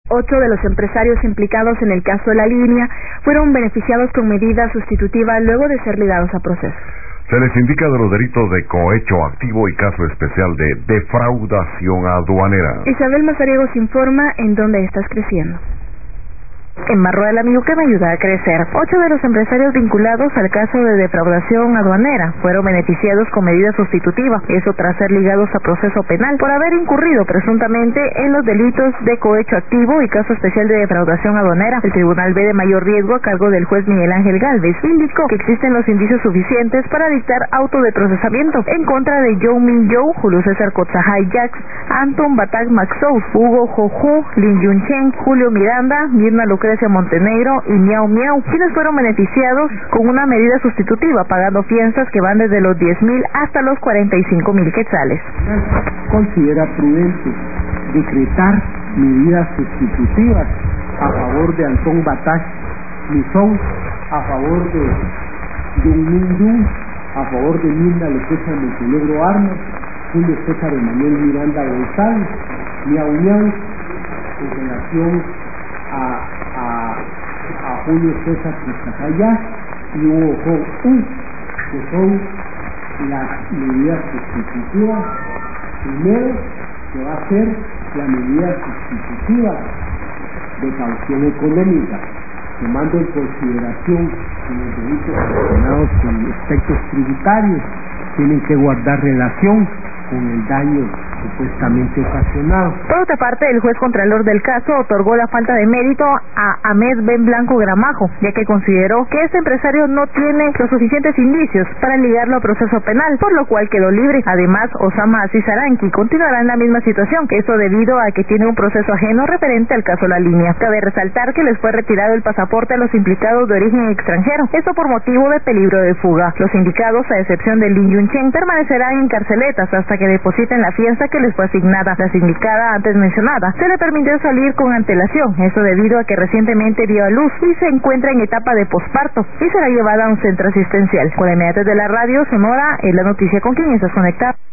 8 de los empresarios implicados en el caso La Línea fueron beneficiados con medida sustitutiva luego de ser ligados a proceso. Se les indica de los delitos de cohecho activo y caso especial de defraudación aduanera. Isabel Mazariegos informa en dónde estás creciendo. Embarró el amigo que me ayuda a crecer. 8 de los empresarios vinculados al caso de defraudación aduanera fueron beneficiados con medida sustitutiva, eso tras ser ligados a proceso penal por haber incurrido presuntamente en los delitos de cohecho activo y caso especial de defraudación aduanera. El Tribunal B de Mayor Riesgo, a cargo del juez Miguel Ángel Gálvez, indicó que existen los indicios suficientes para dictar auto de procesamiento en contra de Joe Min Joe, Julio César Kotzahai Jax, Anton Batak Maxou, Hugo Joju, Lin Yun Chen, Julio Miranda, Mirna Lucrecia Montenegro y Miau Miau, quienes fueron beneficiados con una medida sustitutiva, pagando fianzas que van desde los 10.000 hasta los 45.000 quetzales. Considera prudente decretar medidas sustitutivas a favor de Antón Batak Misón, a favor de Jung Min Jung, a favor de Mirna Lucrecia Montenegro Armas, Julio César Emanuel Miranda González, Miau Miau, en relación a Julio César Kotzahai y Hugo Joju, que son las medidas sustitutivas. Primero, se va a hacer la medida sustitutiva de caución económica, tomando en consideración que los delitos relacionados con aspectos tributarios tienen que guardar relación con el daño supuestamente ocasionado. Por otra parte, el juez contralor del caso otorgó la falta de mérito a Ahmed Ben Blanco Gramajo, ya que consideró que este empresario no tiene los suficientes indicios para ligarlo a proceso penal, por lo cual quedó libre. Además, Osama Aziz Aranqui continuará en la misma situación, eso debido a que tiene un proceso ajeno referente al caso La Línea. Cabe resaltar que les fue retirado el pasaporte a los implicados de origen extranjero, esto por motivo de peligro de fuga. Los indicados, a excepción de Lin Yun Chen, permanecerán en carceletas hasta que depositen la fianza que les fue asignada. La sindicada antes mencionada se le permitió salir con antelación, eso debido a que recientemente dio a luz y se encuentra en etapa de posparto y será llevada a un centro asistencial. Con la inmediatez de la radio Sonora, es la noticia con quien estás conectado.